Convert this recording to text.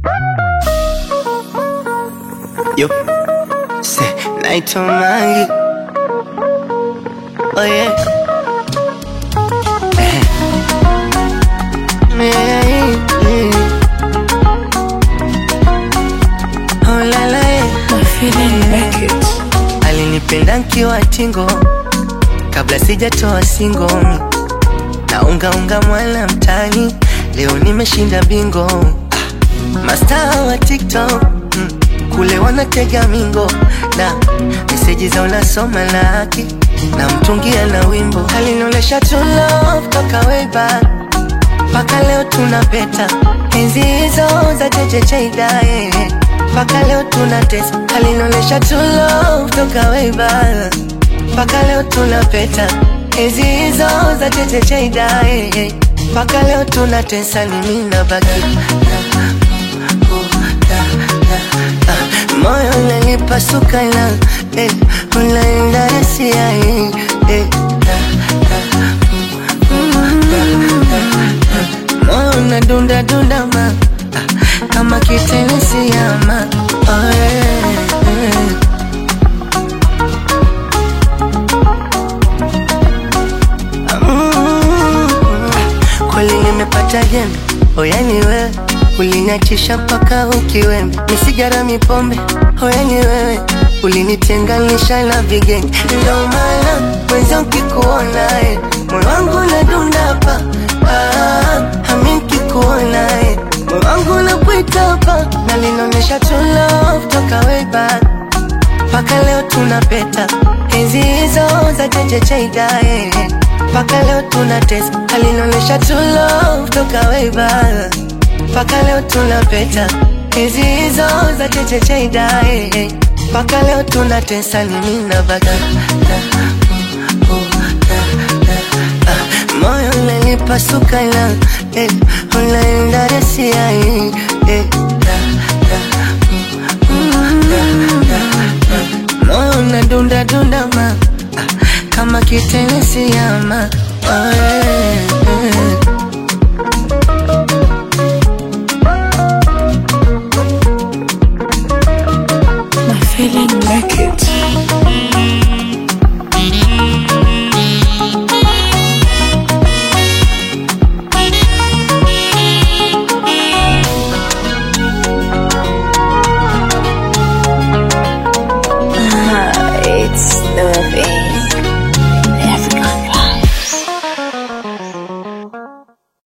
Yo, say night on Mangi. Oh yeah. Oh la la yeah. Alinipenda nkiwa tingo kabla sijatoa singo, na unga mwala mtani, leo nimeshinda bingo. Master wa TikTok kule wanatega mingo, na meseji za unasoma laki na mtungia na wimbo. Alinonesha true love toka way back, paka leo tunapeta enzi hizo za chechecheidai, paka leo tunatesa. Alinonesha true love toka way back, paka leo tunapeta enzi hizo za chechecheidai, paka leo tunatesa. Ni mimi na baki moyo unanipasuka na unaenda rasia moyo unadunda dunda ma kama kitenesi ama kweli nimepata jembe. Oyani wewe uliniachisha mpaka ukiwembe, misigara mipombe. Oyani wewe ulinitenganisha na vigenge, ndio maana mwenza ukikuona moyo wangu unadunda hapa. Hami nikikuona moyo wangu unakuita hapa. Na linonesha true love toka way back, paka leo tunapeta enzi hizo za chechecheidai, paka leo tunatesa. Alinonesha true love toka way back, paka leo tunapeta enzi hizo za chechecheidai, paka leo tunatesa. Ni mimi na baka moyo unanipasuka na unaenda rasia moyo unadunda dunda ma kama kitenesi ama